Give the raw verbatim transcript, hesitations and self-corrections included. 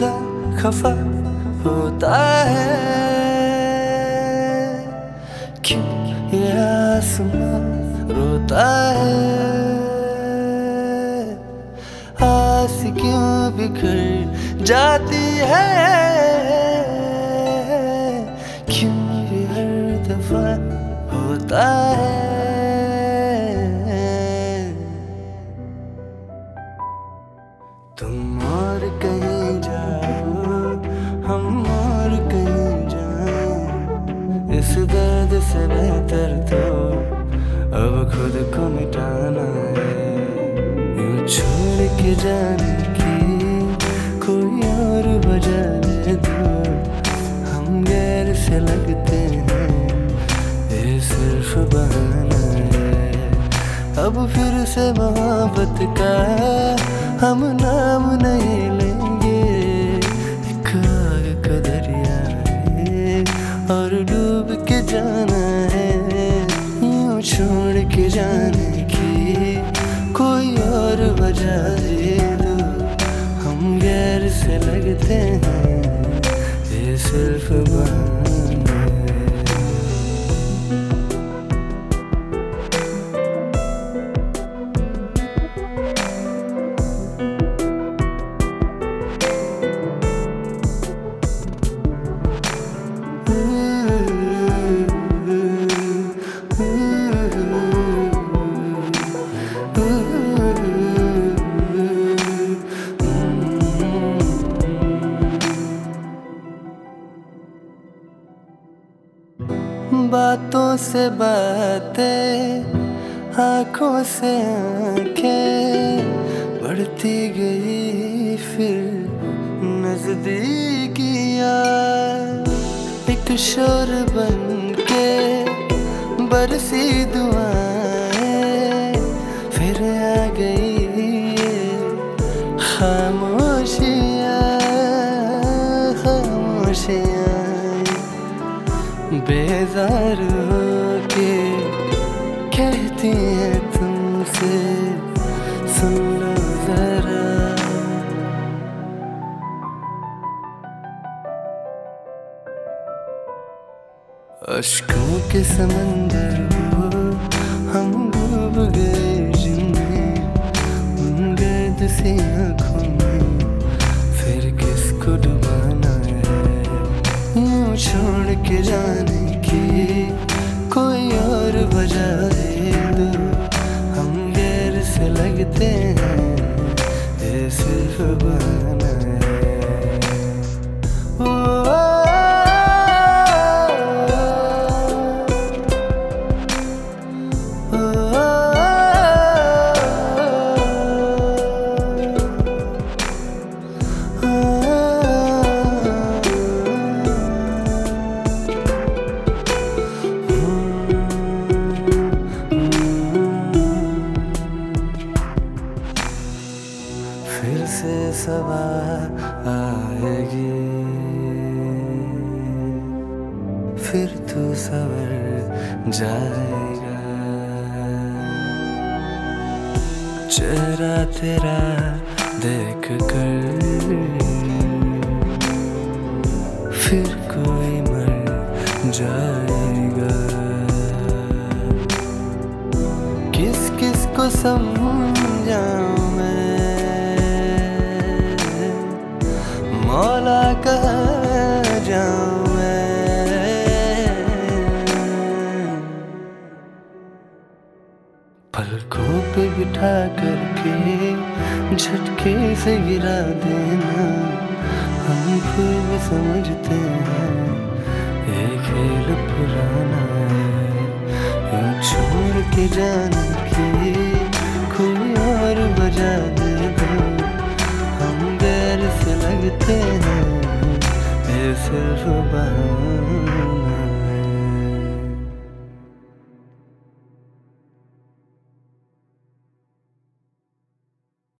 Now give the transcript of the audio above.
खुदा खफा होता है, क्यों ये आसमां रोता है, आस क्यों बिखर जाती है, क्यों ये हर दफा होता है। तुम और कहीं जाओ, हम और कहीं जाएं, इस दर्द से बेहतर तो अब खुद को मिटाना है। यूं छोड़ के जाने की कोई और वजह दे दो, हम गैर से लगते हैं, ये सिर्फ बहाना है। अब फिर से मोहब्बत का हम नाम नहीं लेंगे, एक आग का दरिया है और डूब के जाना है। यूं छोड़ के जाने की कोई और वजह दे दो, हम गैर से लगते हैं, ये सिर्फ बहाना है। बातों से बातें, आँखों से आँखें बढ़ती गई, फिर नजदीकियाँ एक शोर बन के बरसी दुआएं, फिर आ गई ये खामोशियाँ खामोशियाँ बेजार होके कहती है तुमसे, सुन लो जरा। अश्कों के समंदर हो हम डूब गए जिनमें, उन गर्द सी आँखों में फिर किसको डुबाना है। यूं छोड़ के जाने की कोई और वजह दे दो, हम गैर से लगते हैं, ये सिर्फ बहाना है। ओ फिर से सवार आएगी, फिर तू सवर जाएगा, चेहरा तेरा देख कर फिर कोई मर जाएगा। किस किस को समझाऊं मैं, मौला कहाँ जाऊं मैं, पलकों पे बिठा करके झटके से गिरा देना, हम खूब समझते हैं ये खेल पुराना है। यूं छोड़ के जाने की कोई और वजह दे दो, हम गैर से लगते हैं, ये सिर्फ बहाना।